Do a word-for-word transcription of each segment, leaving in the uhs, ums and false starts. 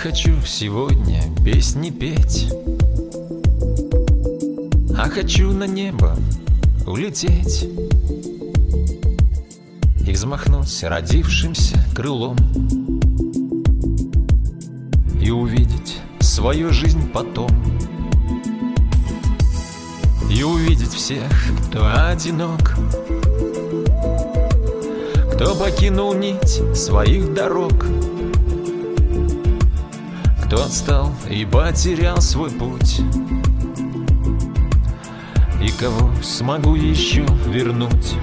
хочу сегодня песни петь, а хочу на небо улететь и взмахнуть родившимся крылом, и увидеть свою жизнь потом, и увидеть всех, кто одинок, кто покинул нить своих дорог, кто отстал и потерял свой путь, и кого смогу еще вернуть.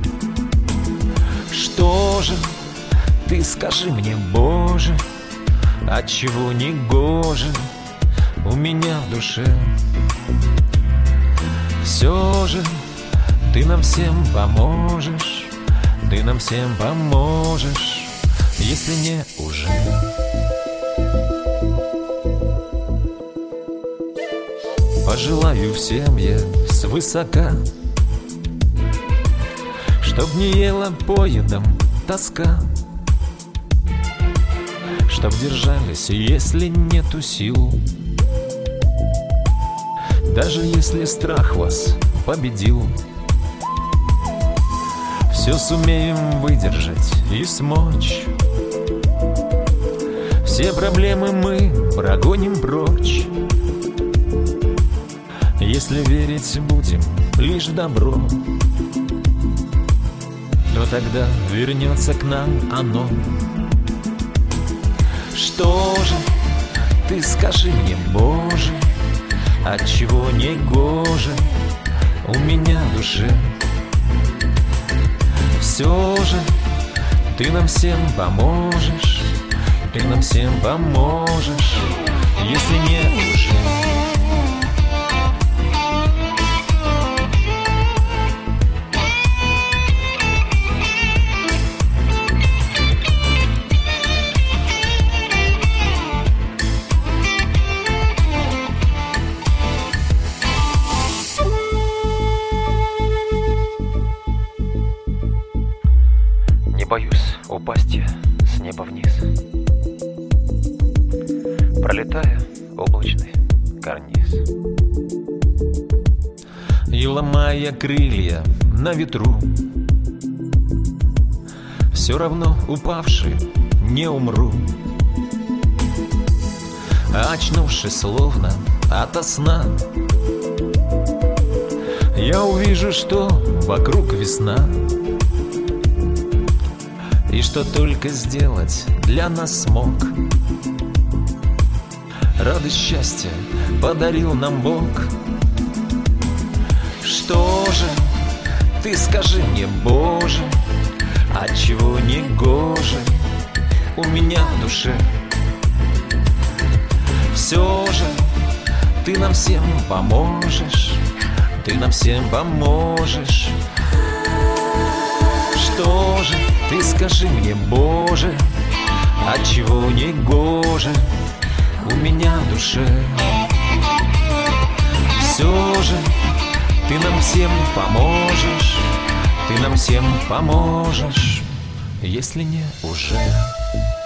Что же, ты скажи мне, Боже, отчего не гоже у меня в душе? Все же ты нам всем поможешь, ты нам всем поможешь, если не уже. Пожелаю всем я свысока, чтоб не ела поедом тоска, чтоб держались, если нету сил, даже если страх вас победил. Все сумеем выдержать и смочь, все проблемы мы прогоним прочь, если верить будем лишь в добро, то тогда вернется к нам оно. Что же, ты скажи мне, Боже, отчего не гоже у меня в душе? Все же ты нам всем поможешь, ты нам всем поможешь, если не уже. Не боюсь упасть я с неба вниз, пролетая облачный карниз, и ломая крылья на ветру, все равно упавший не умру. Очнувшись словно ото сна, я увижу, что вокруг весна, и что только сделать для нас смог. Радость счастья подарил нам Бог. Что же, ты скажи мне, Боже, отчего не гоже у меня в душе? Все же ты нам всем поможешь, ты нам всем поможешь. Что же, ты скажи мне, Боже, отчего не гоже у меня в душе? Все же ты нам всем поможешь, ты нам всем поможешь, если не уже.